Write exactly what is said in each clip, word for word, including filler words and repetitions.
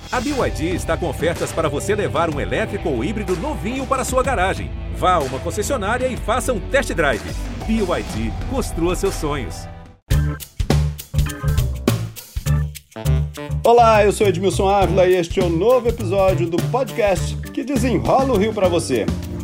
A B Y D está com ofertas para você levar um elétrico ou híbrido novinho para sua garagem. Vá a uma concessionária e faça um test drive. B Y D, construa seus sonhos. Olá, eu sou Edmilson Ávila e este é o novo episódio do podcast que desenrola o Rio para você.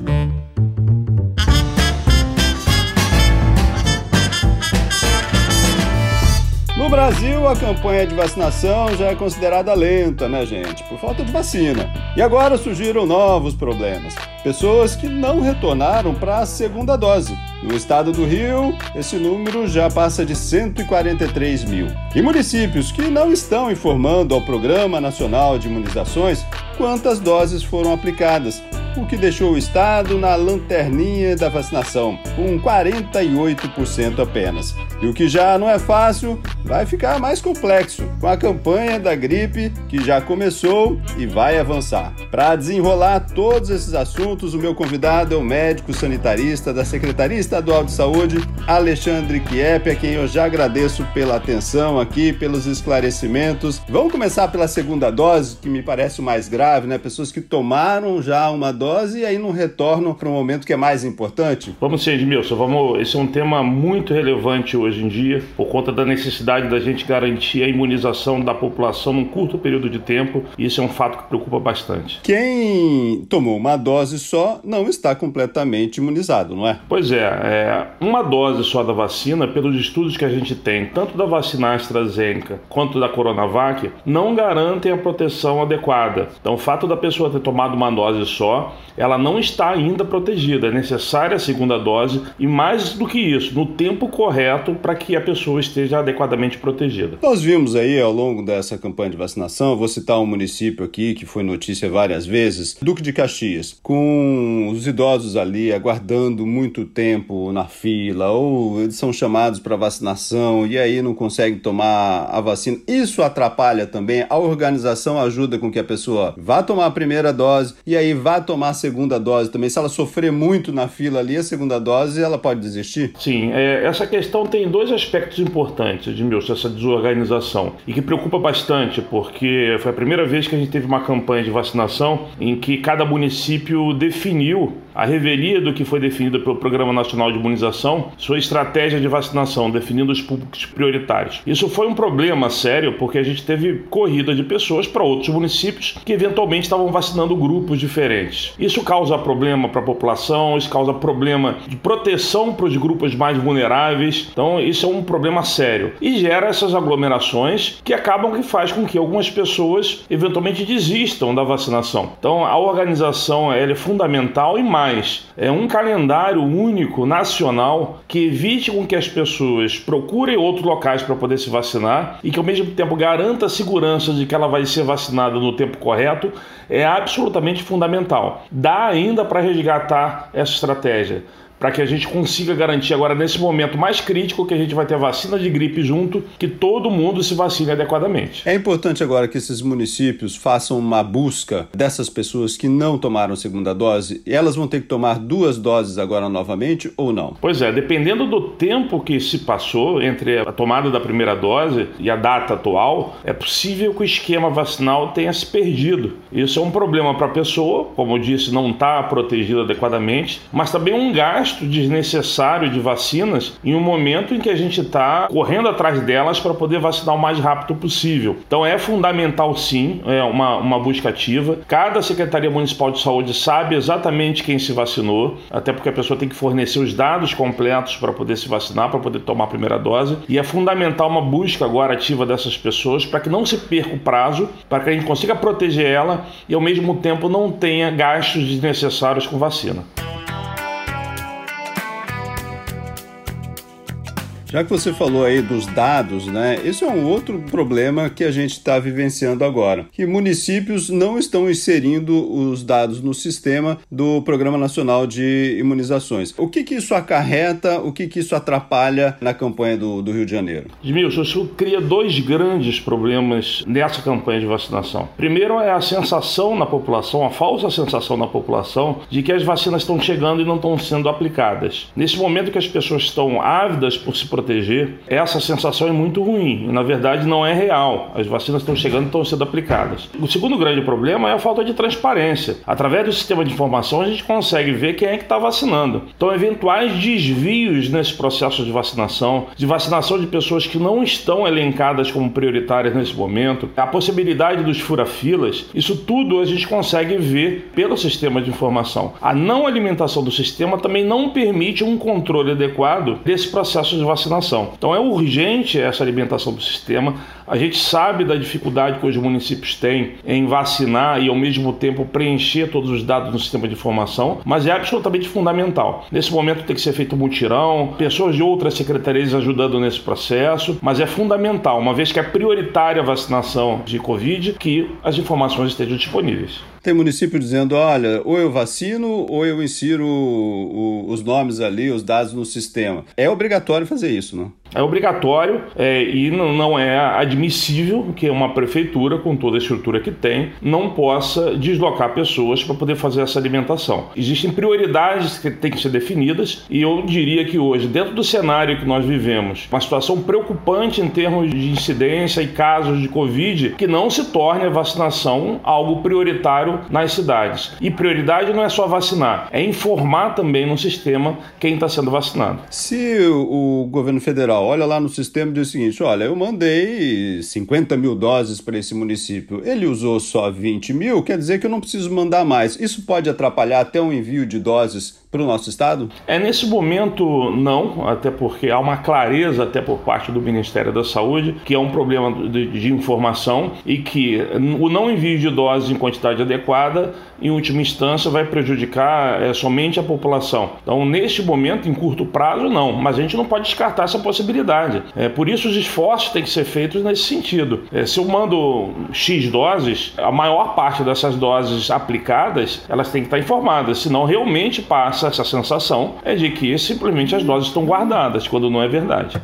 No Brasil, a campanha de vacinação já é considerada lenta, né, gente? Por falta de vacina. E agora surgiram novos problemas. Pessoas que não retornaram para a segunda dose. No estado do Rio, esse número já passa de cento e quarenta e três mil. E municípios que não estão informando ao Programa Nacional de Imunizações quantas doses foram aplicadas, o que deixou o estado na lanterninha da vacinação, com quarenta e oito por cento apenas. E o que já não é fácil, vai ficar mais complexo, com a campanha da gripe que já começou e vai avançar. Para desenrolar todos esses assuntos, o meu convidado é o médico sanitarista da Secretaria Estadual de Saúde, Alexandre Chieppi, a quem eu já agradeço pela atenção aqui, pelos esclarecimentos. Vamos começar pela segunda dose, que me parece o mais grave, né? Pessoas que tomaram já uma dose e aí não retornam para um momento que é mais importante. Vamos sim, Edmilson, vamos... esse é um tema muito relevante hoje em dia, por conta da necessidade da gente garantir a imunização da população num curto período de tempo, e isso é um fato que preocupa bastante. Quem tomou uma dose só não está completamente imunizado, não é? Pois é, é uma dose só da vacina, pelos estudos que a gente tem, tanto da vacina AstraZeneca quanto da Coronavac, não garantem a proteção adequada. Então, o fato da pessoa ter tomado uma dose só, ela não está ainda protegida. É necessária a segunda dose e, mais do que isso, no tempo correto para que a pessoa esteja adequadamente protegida. Nós vimos aí ao longo dessa campanha de vacinação, vou citar um município aqui que foi notícia várias vezes, Duque de Caxias, com os idosos ali aguardando muito tempo na fila, ou eles são chamados para vacinação e aí não conseguem tomar a vacina. Isso atrapalha também. A organização ajuda com que a pessoa vá tomar a primeira dose e aí vá tomar a segunda dose também. Se ela sofrer muito na fila ali, a segunda dose, ela pode desistir? Sim, é, essa questão tem dois aspectos importantes, Edmilson, essa desorganização, e que preocupa bastante, porque foi a primeira vez que a gente teve uma campanha de vacinação em que cada município definiu, a revelia do que foi definido pelo Programa Nacional de Imunização, sua estratégia de vacinação, definindo os públicos prioritários. Isso foi um problema sério, porque a gente teve corrida de pessoas para outros municípios que eventualmente estavam vacinando grupos diferentes. Isso causa problema para a população, isso causa problema de proteção para os grupos mais vulneráveis. Então, isso é um problema sério. E gera essas aglomerações que acabam que faz com que algumas pessoas eventualmente desistam da vacinação. Então, a organização ela é fundamental e mais. É um calendário único, nacional, que evite com que as pessoas procurem outros locais para poder se vacinar e que, ao mesmo tempo, garanta a segurança de que ela vai ser vacinada no tempo correto, é absolutamente fundamental. Dá ainda para resgatar essa estratégia, para que a gente consiga garantir agora, nesse momento mais crítico, que a gente vai ter vacina de gripe junto, que todo mundo se vacine adequadamente. É importante agora que esses municípios façam uma busca dessas pessoas que não tomaram a segunda dose, e elas vão ter que tomar duas doses agora novamente ou não? Pois é, dependendo do tempo que se passou entre a tomada da primeira dose e a data atual, é possível que o esquema vacinal tenha se perdido. Isso é um problema para a pessoa, como eu disse, não está protegida adequadamente, mas também um gasto desnecessário de vacinas em um momento em que a gente está correndo atrás delas para poder vacinar o mais rápido possível. Então é fundamental sim, é uma, uma busca ativa. Cada Secretaria Municipal de Saúde sabe exatamente quem se vacinou, até porque a pessoa tem que fornecer os dados completos para poder se vacinar, para poder tomar a primeira dose, e é fundamental uma busca agora ativa dessas pessoas para que não se perca o prazo, para que a gente consiga proteger ela e ao mesmo tempo não tenha gastos desnecessários com vacina. Já que você falou aí dos dados, né? Esse é um outro problema que a gente está vivenciando agora, que municípios não estão inserindo os dados no sistema do Programa Nacional de Imunizações. O que que isso acarreta, o que que isso atrapalha na campanha do, do Rio de Janeiro? Edmilson, isso cria dois grandes problemas nessa campanha de vacinação. Primeiro é a sensação na população, a falsa sensação na população de que as vacinas estão chegando e não estão sendo aplicadas. Nesse momento que as pessoas estão ávidas por se proteger, proteger, essa sensação é muito ruim. Na verdade, não é real. As vacinas estão chegando e estão sendo aplicadas. O segundo grande problema é a falta de transparência. Através do sistema de informação, a gente consegue ver quem é que está vacinando. Então, eventuais desvios nesse processo de vacinação, de vacinação de pessoas que não estão elencadas como prioritárias nesse momento, a possibilidade dos fura-filas, isso tudo a gente consegue ver pelo sistema de informação. A não alimentação do sistema também não permite um controle adequado desse processo de vacinação. Então é urgente essa alimentação do sistema. A gente sabe da dificuldade que os municípios têm em vacinar e ao mesmo tempo preencher todos os dados no sistema de informação, mas é absolutamente fundamental. Nesse momento tem que ser feito um mutirão, pessoas de outras secretarias ajudando nesse processo, mas é fundamental, uma vez que é prioritária a vacinação de Covid, que as informações estejam disponíveis. Tem município dizendo, olha, ou eu vacino ou eu insiro o, o, os nomes ali, os dados no sistema. É obrigatório fazer isso, não? É obrigatório é, e não, não é admissível que uma prefeitura, com toda a estrutura que tem, não possa deslocar pessoas para poder fazer essa alimentação. Existem prioridades que têm que ser definidas e eu diria que hoje, dentro do cenário que nós vivemos, uma situação preocupante em termos de incidência e casos de Covid, que não se torne a vacinação algo prioritário nas cidades. E prioridade não é só vacinar, é informar também no sistema quem está sendo vacinado. Se o governo federal olha lá no sistema e diz o seguinte, olha, eu mandei cinquenta mil doses para esse município, ele usou só vinte mil, quer dizer que eu não preciso mandar mais. Isso pode atrapalhar até o envio de doses para o nosso estado? É, nesse momento não, até porque há uma clareza até por parte do Ministério da Saúde, que é um problema de, de informação e que o não envio de doses em quantidade adequada, em última instância, vai prejudicar é, somente a população. Então, neste momento, em curto prazo, não, mas a gente não pode descartar essa possibilidade. É, por isso, os esforços têm que ser feitos nesse sentido. É, se eu mando X doses, a maior parte dessas doses aplicadas, elas têm que estar informadas, senão realmente passa essa sensação é de que simplesmente as doses estão guardadas, quando não é verdade.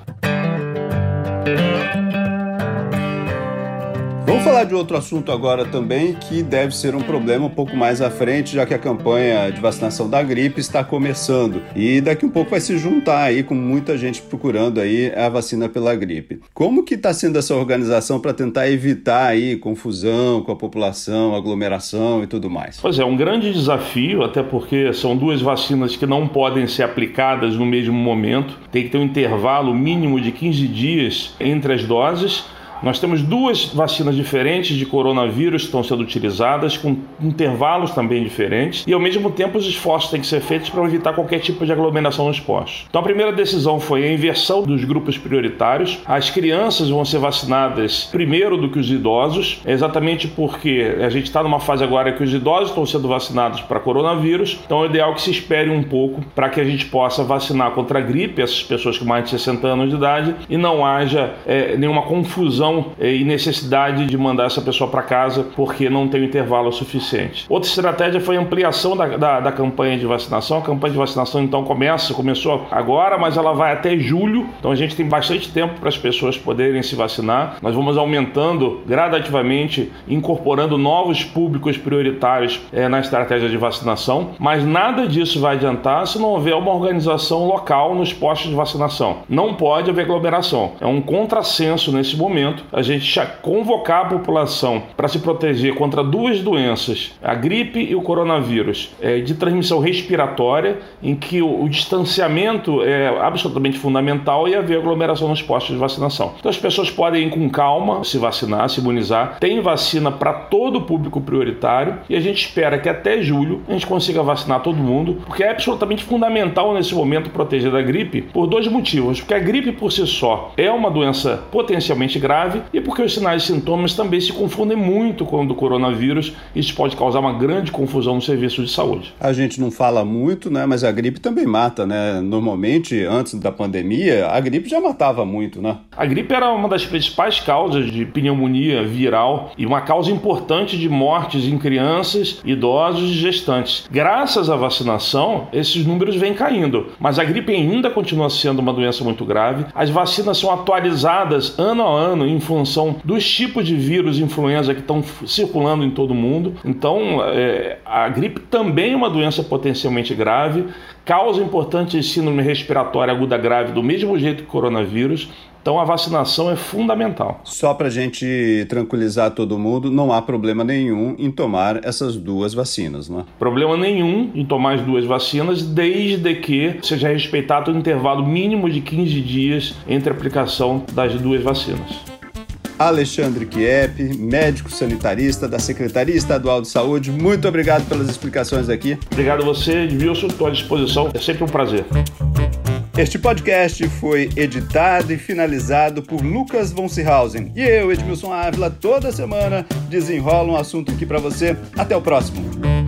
Vamos falar de outro assunto agora também, que deve ser um problema um pouco mais à frente, já que a campanha de vacinação da gripe está começando. E daqui um pouco vai se juntar aí com muita gente procurando aí a vacina pela gripe. Como que está sendo essa organização para tentar evitar aí confusão com a população, aglomeração e tudo mais? Pois é, um grande desafio, até porque são duas vacinas que não podem ser aplicadas no mesmo momento. Tem que ter um intervalo mínimo de quinze dias entre as doses. Nós temos duas vacinas diferentes de coronavírus que estão sendo utilizadas, com intervalos também diferentes, e ao mesmo tempo os esforços têm que ser feitos para evitar qualquer tipo de aglomeração nos postos. Então a primeira decisão foi a inversão dos grupos prioritários. As crianças vão ser vacinadas primeiro do que os idosos, exatamente porque a gente está numa fase agora que os idosos estão sendo vacinados para coronavírus, então é ideal que se espere um pouco para que a gente possa vacinar contra a gripe essas pessoas com mais de sessenta anos de idade e não haja é, nenhuma confusão e necessidade de mandar essa pessoa para casa porque não tem um intervalo suficiente. Outra estratégia foi a ampliação da, da, da campanha de vacinação. A campanha de vacinação então começa, começou agora, mas ela vai até julho, então a gente tem bastante tempo para as pessoas poderem se vacinar. Nós vamos aumentando gradativamente, incorporando novos públicos prioritários é, na estratégia de vacinação, mas nada disso vai adiantar se não houver uma organização local nos postos de vacinação. Não pode haver aglomeração. É um contrassenso nesse momento a gente convocar a população para se proteger contra duas doenças, a gripe e o coronavírus, é, de transmissão respiratória, em que o, o distanciamento é absolutamente fundamental e haver aglomeração nos postos de vacinação. Então as pessoas podem ir com calma se vacinar, se imunizar. Tem vacina para todo o público prioritário e a gente espera que até julho a gente consiga vacinar todo mundo, porque é absolutamente fundamental nesse momento proteger da gripe por dois motivos. Porque a gripe por si só é uma doença potencialmente grave e porque os sinais e sintomas também se confundem muito com o do coronavírus. Isso pode causar uma grande confusão no serviço de saúde. A gente não fala muito, né? Mas a gripe também mata, né? Normalmente, antes da pandemia, a gripe já matava muito, né? A gripe era uma das principais causas de pneumonia viral e uma causa importante de mortes em crianças, idosos e gestantes. Graças à vacinação, esses números vêm caindo, mas a gripe ainda continua sendo uma doença muito grave. As vacinas são atualizadas ano a ano em função dos tipos de vírus influenza que estão circulando em todo o mundo. Então, é, a gripe também é uma doença potencialmente grave, causa importante síndrome respiratória aguda grave do mesmo jeito que o coronavírus. Então a vacinação é fundamental. Só para a gente tranquilizar todo mundo, não há problema nenhum em tomar essas duas vacinas, né? Problema nenhum em tomar as duas vacinas, desde que seja respeitado o intervalo mínimo de quinze dias entre a aplicação das duas vacinas. Alexandre Chieppi, médico sanitarista da Secretaria Estadual de Saúde, muito obrigado pelas explicações aqui. Obrigado a você, Edmilson, estou à disposição, é sempre um prazer. Este podcast foi editado e finalizado por Lucas von Seehausen. E eu, Edmilson Ávila, toda semana desenrola um assunto aqui para você. Até o próximo.